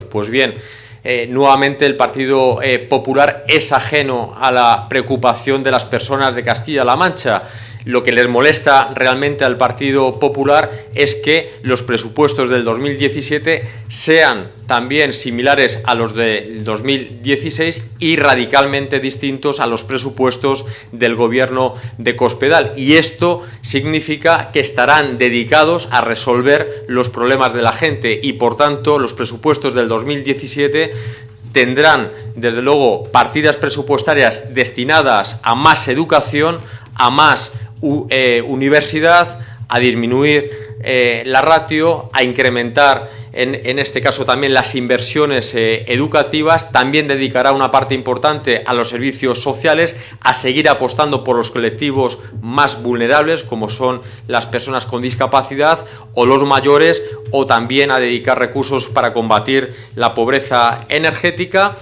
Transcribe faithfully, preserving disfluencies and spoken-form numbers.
Pues bien, eh, nuevamente el Partido eh, Popular es ajeno a la preocupación de las personas de Castilla-La Mancha. Lo que les molesta realmente al Partido Popular es que los presupuestos del dos mil diecisiete sean también similares a los del dos mil dieciséis y radicalmente distintos a los presupuestos del gobierno de Cospedal. Y esto significa que estarán dedicados a resolver los problemas de la gente y, por tanto, los presupuestos del dos mil diecisiete tendrán, desde luego, partidas presupuestarias destinadas a más educación, a más U, eh, universidad, a disminuir eh, la ratio, a incrementar en, en este caso también las inversiones eh, educativas. También dedicará una parte importante a los servicios sociales, a seguir apostando por los colectivos más vulnerables, como son las personas con discapacidad o los mayores, o también a dedicar recursos para combatir la pobreza energética.